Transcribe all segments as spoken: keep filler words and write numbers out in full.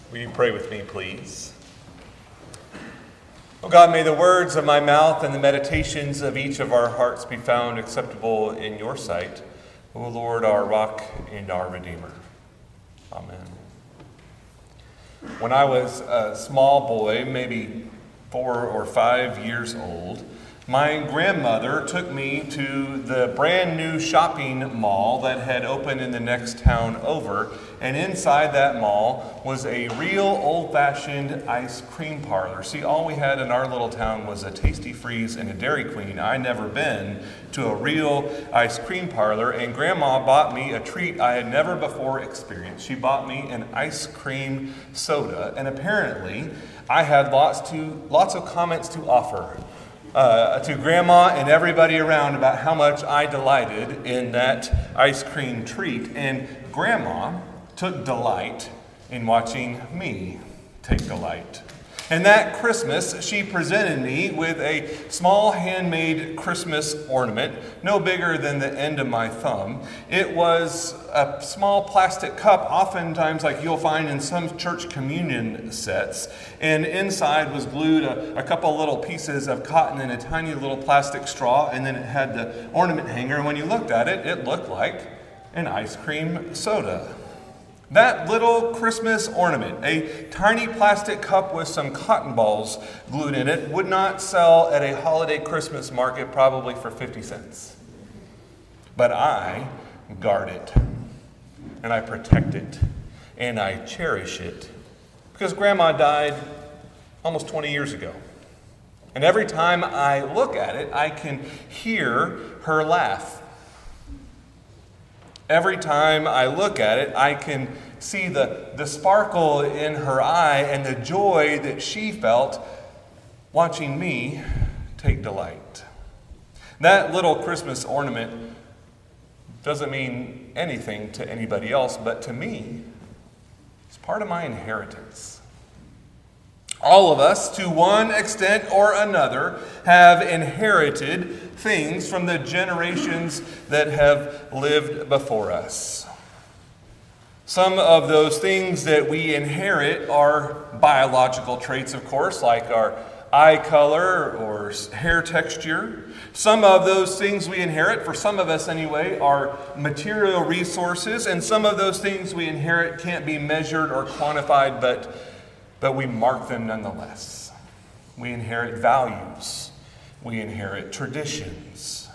Will you pray with me, please? Oh God, may the words of my mouth and the meditations of each of our hearts be found acceptable in your sight, O Lord, our rock and our Redeemer. Amen. When I was a small boy, maybe four or five years old, my grandmother took me to the brand new shopping mall that had opened in the next town over, and inside that mall was a real old-fashioned ice cream parlor. See, all we had in our little town was a Tasty Freeze and a Dairy Queen. I'd never been to a real ice cream parlor, and Grandma bought me a treat I had never before experienced. She bought me an ice cream soda, and apparently I had lots to lots of comments to offer Uh, to Grandma and everybody around about how much I delighted in that ice cream treat. And Grandma took delight in watching me take delight. And that Christmas, she presented me with a small handmade Christmas ornament, no bigger than the end of my thumb. It was a small plastic cup, oftentimes like you'll find in some church communion sets. And inside was glued a, a couple little pieces of cotton and a tiny little plastic straw. And then it had the ornament hanger. And when you looked at it, it looked like an ice cream soda. That little Christmas ornament, a tiny plastic cup with some cotton balls glued in it, would not sell at a holiday Christmas market probably for fifty cents. But I guard it, and I protect it, and I cherish it, because Grandma died almost twenty years ago. And every time I look at it, I can hear her laugh. Every time I look at it, I can see the, the sparkle in her eye and the joy that she felt watching me take delight. That little Christmas ornament doesn't mean anything to anybody else, but to me, it's part of my inheritance. All of us, to one extent or another, have inherited things from the generations that have lived before us. Some of those things that we inherit are biological traits, of course, like our eye color or hair texture. Some of those things we inherit, for some of us anyway, are material resources, and some of those things we inherit can't be measured or quantified, but But we mark them nonetheless. We inherit values. We inherit traditions.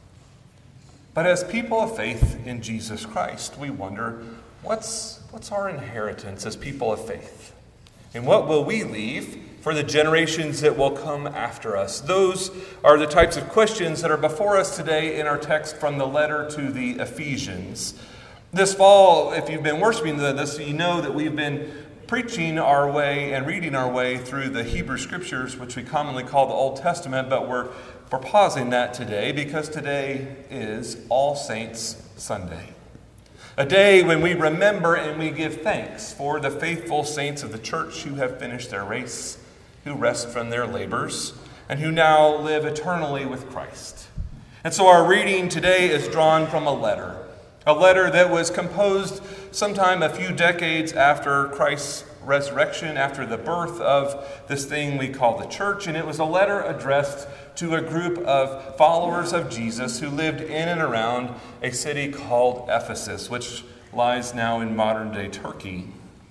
But as people of faith in Jesus Christ, we wonder, what's, what's our inheritance as people of faith? And what will we leave for the generations that will come after us? Those are the types of questions that are before us today in our text from the letter to the Ephesians. This fall, if you've been worshiping this, you know that we've been preaching our way and reading our way through the Hebrew Scriptures, which we commonly call the Old Testament, but we're, we're pausing that today because today is All Saints Sunday. A day when we remember and we give thanks for the faithful saints of the church who have finished their race, who rest from their labors, and who now live eternally with Christ. And so our reading today is drawn from a letter. A letter that was composed sometime a few decades after Christ's resurrection, after the birth of this thing we call the church. And it was a letter addressed to a group of followers of Jesus who lived in and around a city called Ephesus, which lies now in modern-day Turkey.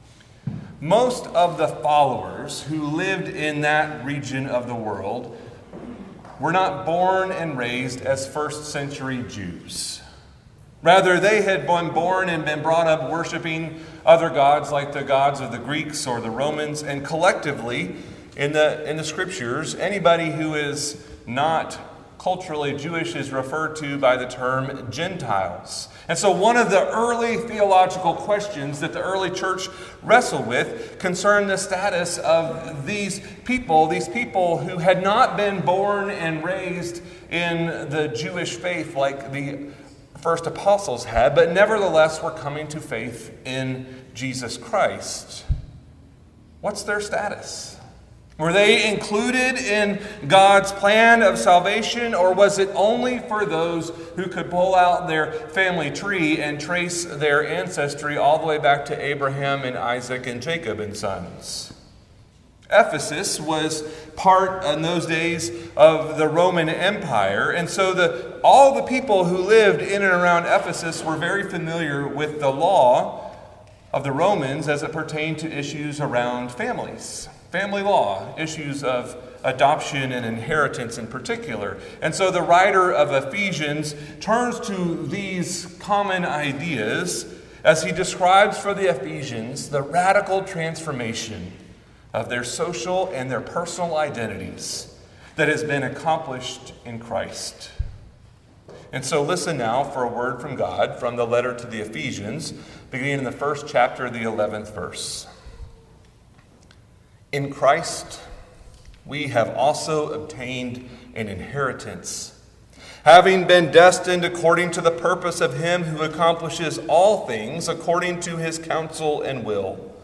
Most of the followers who lived in that region of the world were not born and raised as first-century Jews. Rather, they had been born and been brought up worshiping other gods like the gods of the Greeks or the Romans. And collectively, in the, in the Scriptures, anybody who is not culturally Jewish is referred to by the term Gentiles. And so one of the early theological questions that the early church wrestled with concerned the status of these people, these people who had not been born and raised in the Jewish faith like the first apostles had, but nevertheless were coming to faith in Jesus Christ. What's their status? Were they included in God's plan of salvation, or was it only for those who could pull out their family tree and trace their ancestry all the way back to Abraham and Isaac and Jacob and sons? Ephesus was part in those days of the Roman Empire, and so the, all the people who lived in and around Ephesus were very familiar with the law of the Romans as it pertained to issues around families. Family law, issues of adoption and inheritance in particular. And so the writer of Ephesians turns to these common ideas as he describes for the Ephesians the radical transformation of their social and their personal identities that has been accomplished in Christ. And so listen now for a word from God from the letter to the Ephesians, beginning in the first chapter, the eleventh verse. In Christ, we have also obtained an inheritance, having been destined according to the purpose of him who accomplishes all things according to his counsel and will,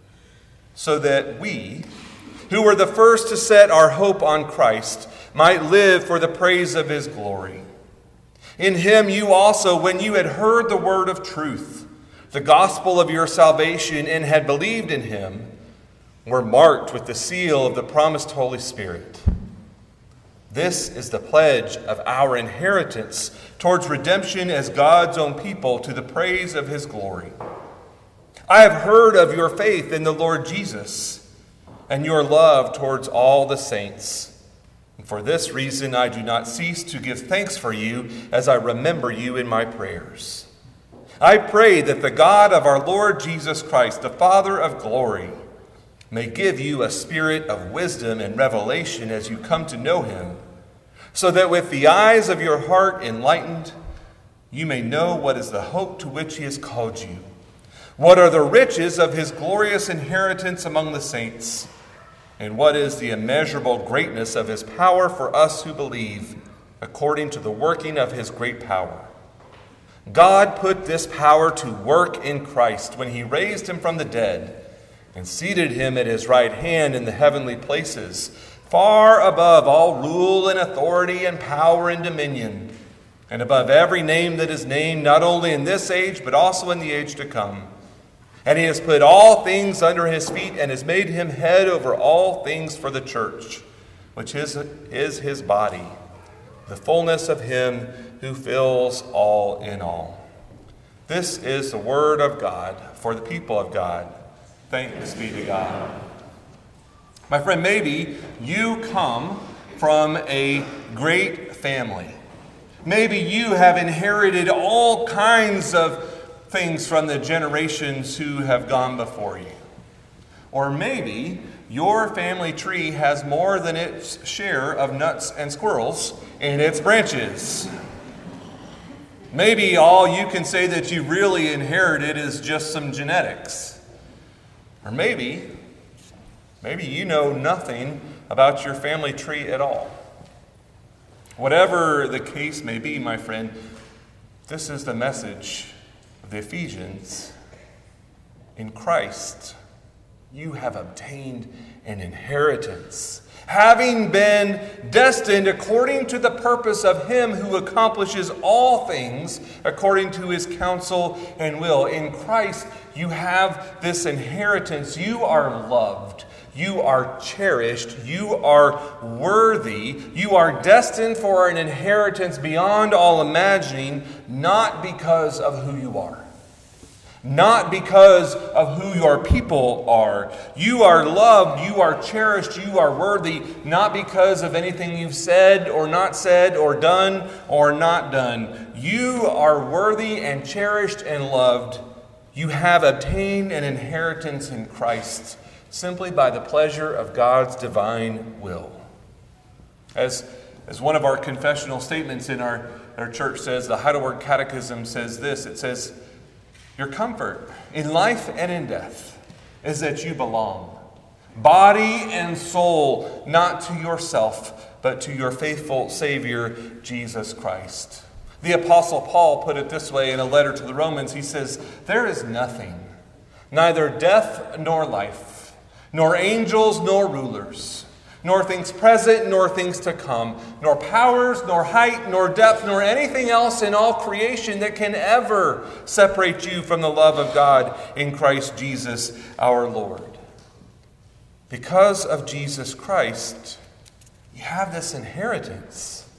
so that we, who were the first to set our hope on Christ, might live for the praise of his glory. In him you also, when you had heard the word of truth, the gospel of your salvation, and had believed in him, were marked with the seal of the promised Holy Spirit. This is the pledge of our inheritance towards redemption as God's own people to the praise of his glory. I have heard of your faith in the Lord Jesus and your love towards all the saints. And for this reason I do not cease to give thanks for you as I remember you in my prayers. I pray that the God of our Lord Jesus Christ, the Father of glory, may give you a spirit of wisdom and revelation as you come to know him, so that with the eyes of your heart enlightened, you may know what is the hope to which he has called you, what are the riches of his glorious inheritance among the saints, and what is the immeasurable greatness of his power for us who believe, according to the working of his great power. God put this power to work in Christ when he raised him from the dead and seated him at his right hand in the heavenly places, far above all rule and authority and power and dominion, and above every name that is named, not only in this age, but also in the age to come. And he has put all things under his feet and has made him head over all things for the church, which is, is his body, the fullness of him who fills all in all. This is the word of God for the people of God. Thanks be to God. My friend, maybe you come from a great family. Maybe you have inherited all kinds of things from the generations who have gone before you. Or maybe your family tree has more than its share of nuts and squirrels in its branches. Maybe all you can say that you really inherited is just some genetics. Or maybe, maybe you know nothing about your family tree at all. Whatever the case may be, my friend, this is the message of the Ephesians. In Christ, you have obtained an inheritance, having been destined according to the purpose of him who accomplishes all things according to his counsel and will. In Christ, you have this inheritance. You are loved. You are cherished. You are worthy. You are destined for an inheritance beyond all imagining, not because of who you are. Not because of who your people are. You are loved, you are cherished, you are worthy, not because of anything you've said or not said or done or not done. You are worthy and cherished and loved. You have obtained an inheritance in Christ simply by the pleasure of God's divine will. As, as one of our confessional statements in our, our church says, the Heidelberg Catechism says this, it says, your comfort in life and in death is that you belong, body and soul, not to yourself, but to your faithful Savior, Jesus Christ. The Apostle Paul put it this way in a letter to the Romans. He says, there is nothing, neither death nor life, nor angels, nor rulers, nor things present, nor things to come, nor powers, nor height, nor depth, nor anything else in all creation that can ever separate you from the love of God in Christ Jesus our Lord. Because of Jesus Christ, you have this inheritance.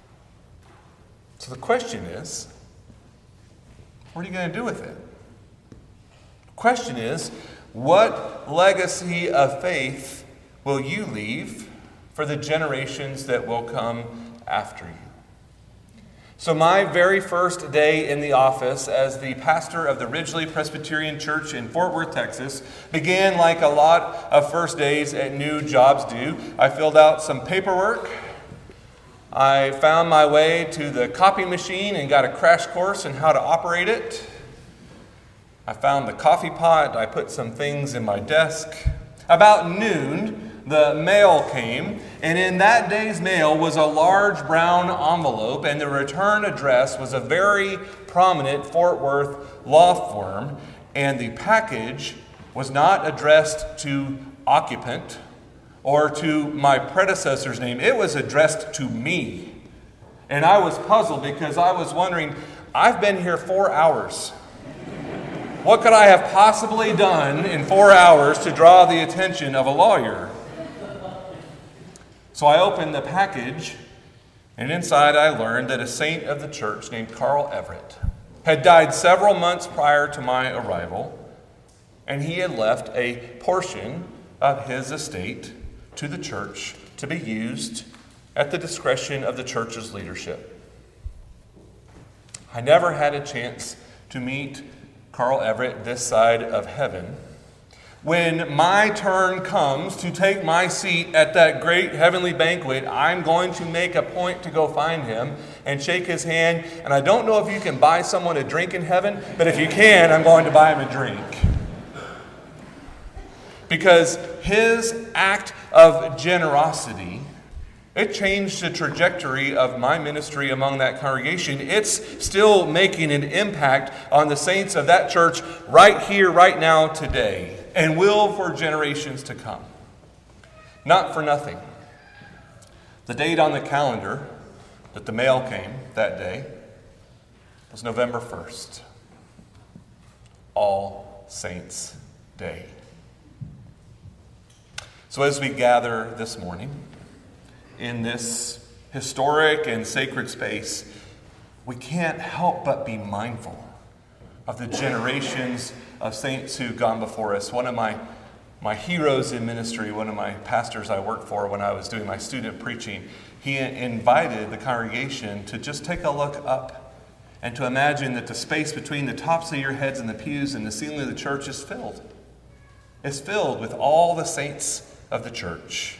So the question is, what are you going to do with it? The question is, what legacy of faith will you leave for the generations that will come after you? So my very first day in the office as the pastor of the Ridgely Presbyterian Church in Fort Worth, Texas, began like a lot of first days at new jobs do. I filled out some paperwork. I found my way to the copy machine and got a crash course in how to operate it. I found the coffee pot. I put some things in my desk. About noon, the mail came, and in that day's mail was a large brown envelope, and the return address was a very prominent Fort Worth law firm, and the package was not addressed to occupant or to my predecessor's name. It was addressed to me. And I was puzzled because I was wondering, I've been here four hours. What could I have possibly done in four hours to draw the attention of a lawyer? So I opened the package, and inside I learned that a saint of the church named Carl Everett had died several months prior to my arrival, and he had left a portion of his estate to the church to be used at the discretion of the church's leadership. I never had a chance to meet Carl Everett this side of heaven. When my turn comes to take my seat at that great heavenly banquet, I'm going to make a point to go find him and shake his hand. And I don't know if you can buy someone a drink in heaven, but if you can, I'm going to buy him a drink. Because his act of generosity, it changed the trajectory of my ministry among that congregation. It's still making an impact on the saints of that church right here, right now, today, and will for generations to come. Not for nothing. The date on the calendar that the mail came that day was November first, All Saints' Day. So as we gather this morning in this historic and sacred space, we can't help but be mindful of the generations of saints who've gone before us. One of my, my heroes in ministry, one of my pastors I worked for when I was doing my student preaching, he invited the congregation to just take a look up and to imagine that the space between the tops of your heads and the pews and the ceiling of the church is filled. It's filled with all the saints of the church.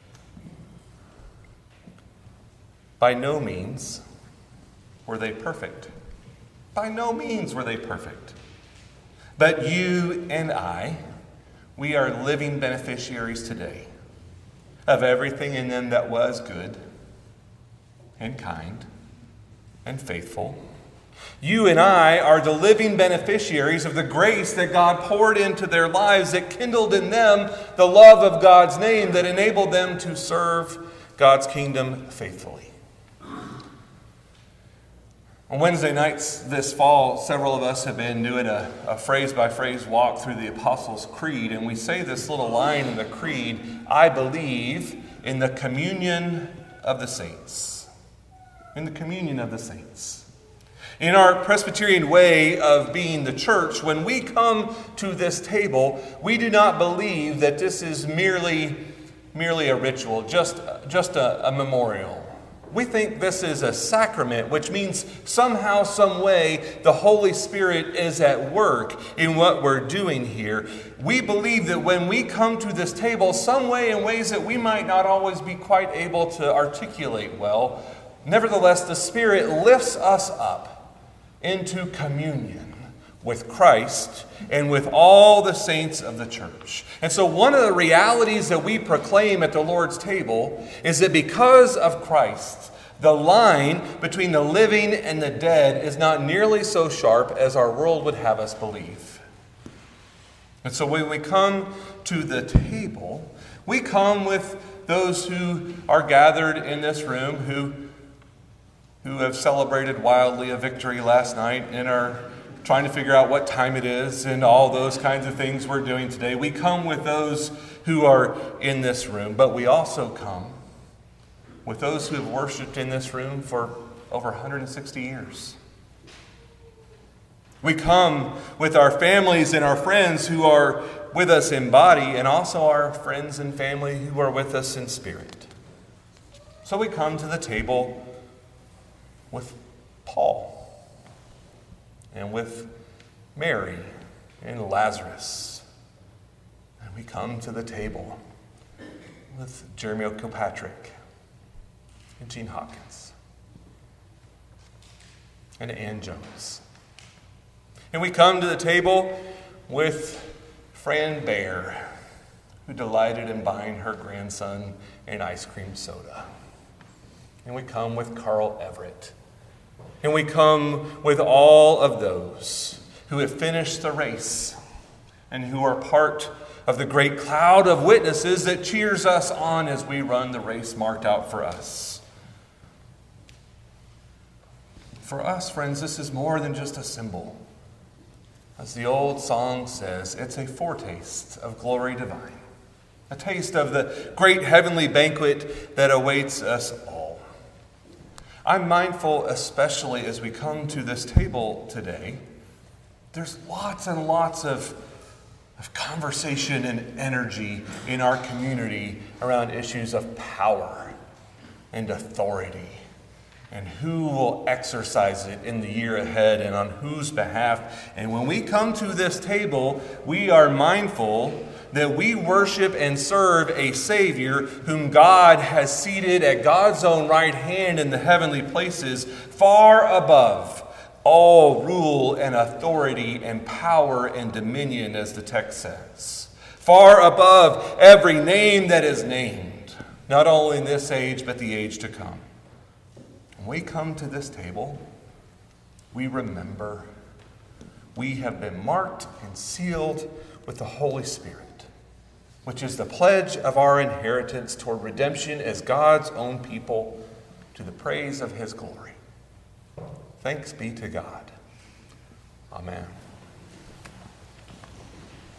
By no means were they perfect. By no means were they perfect. But you and I, we are living beneficiaries today of everything in them that was good and kind and faithful. You and I are the living beneficiaries of the grace that God poured into their lives, that kindled in them the love of God's name, that enabled them to serve God's kingdom faithfully. On Wednesday nights this fall, several of us have been doing a, a phrase-by-phrase walk through the Apostles' Creed, and we say this little line in the Creed, I believe in the communion of the saints. In the communion of the saints. In our Presbyterian way of being the church, when we come to this table, we do not believe that this is merely, merely a ritual, just, just a, a memorial. We think this is a sacrament, which means somehow, some way, the Holy Spirit is at work in what we're doing here. We believe that when we come to this table, some way, in ways that we might not always be quite able to articulate well, nevertheless, the Spirit lifts us up into communion with Christ and with all the saints of the church. And so one of the realities that we proclaim at the Lord's table is that because of Christ, the line between the living and the dead is not nearly so sharp as our world would have us believe. And so when we come to the table, we come with those who are gathered in this room who, who have celebrated wildly a victory last night and are trying to figure out what time it is and all those kinds of things we're doing today. We come with those who are in this room, but we also come with those who have worshiped in this room for over one hundred sixty years. We come with our families and our friends who are with us in body, and also our friends and family who are with us in spirit. So we come to the table with Paul and with Mary and Lazarus. And we come to the table with Jeremy O'Kilpatrick and Gene Hawkins and Ann Jones. And we come to the table with Fran Bear, who delighted in buying her grandson an ice cream soda. And we come with Carl Everett. And we come with all of those who have finished the race and who are part of the great cloud of witnesses that cheers us on as we run the race marked out for us. For us, friends, this is more than just a symbol. As the old song says, it's a foretaste of glory divine, a taste of the great heavenly banquet that awaits us all. I'm mindful, especially as we come to this table today, there's lots and lots of, of conversation and energy in our community around issues of power and authority, and who will exercise it in the year ahead and on whose behalf. And when we come to this table, we are mindful that we worship and serve a Savior whom God has seated at God's own right hand in the heavenly places, far above all rule and authority and power and dominion, as the text says. Far above every name that is named, not only in this age, but the age to come. When we come to this table, we remember we have been marked and sealed with the Holy Spirit, which is the pledge of our inheritance toward redemption as God's own people to the praise of His glory. Thanks be to God. Amen.